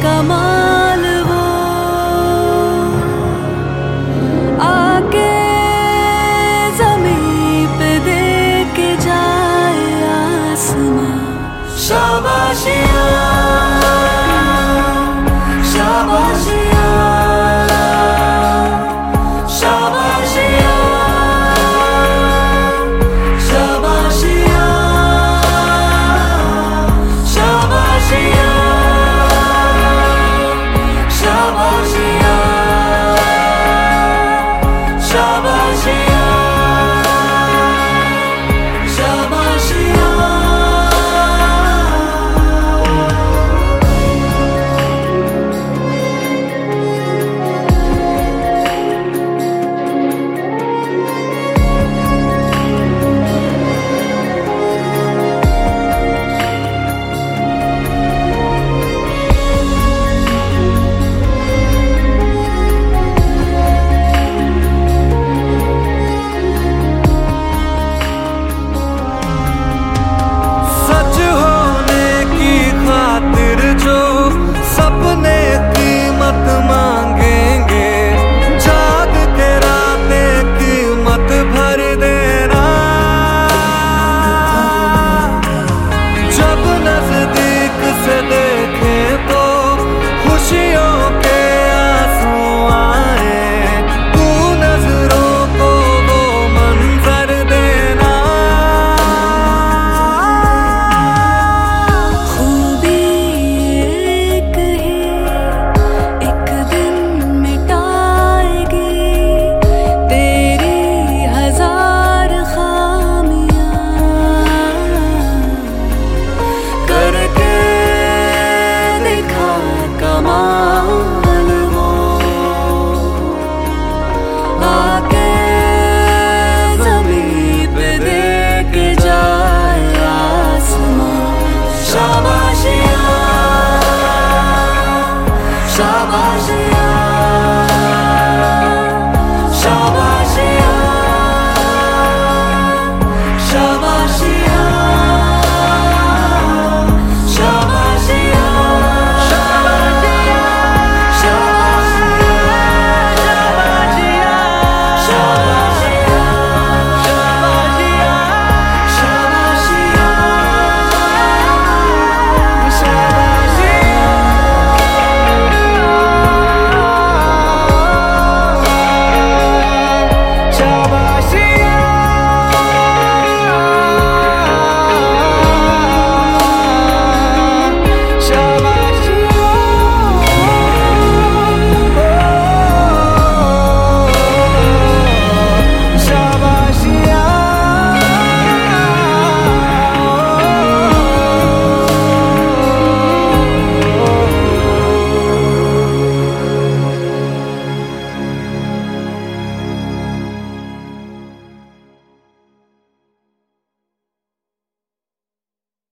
कमाल वो आके ज़मीं पे दे के जाए आसमां। शाबाशियाँ शाबाशियाँ शाबाशियाँ शाबाशियाँ शाबाशियाँ शाबाशियाँ शाबाशियाँ शाबाशियाँ। जो सपने कीमत मांगेंगे, जाग के रातें कीमत भर देना। जब नजदीक से देखें तो खुशियों के आंसू आए, तू नजरों को वो मंजर देना। कमाल वो आके ज़मीं पे दे के जाए आसमां। शाबाशियाँ शाबाशियाँ।